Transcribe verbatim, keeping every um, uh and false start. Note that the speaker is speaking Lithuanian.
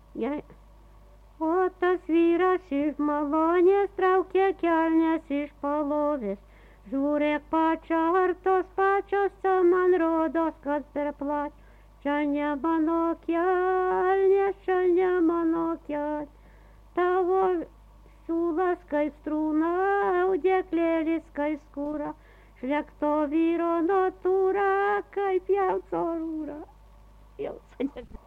Gerai. O tas vyras iš malonės traukė kelnes iš palovės. Žiūrėk pačia, ar tos pačios, ta man rodos, kad per plat. Čia ne mano kelnės, čia ne mano kelnės. Tavo siūlas kaip strūna, audeklėlis kaip skūra. Šlekto vyro natūra, kaip jauco rūra. Jauco, nežinau.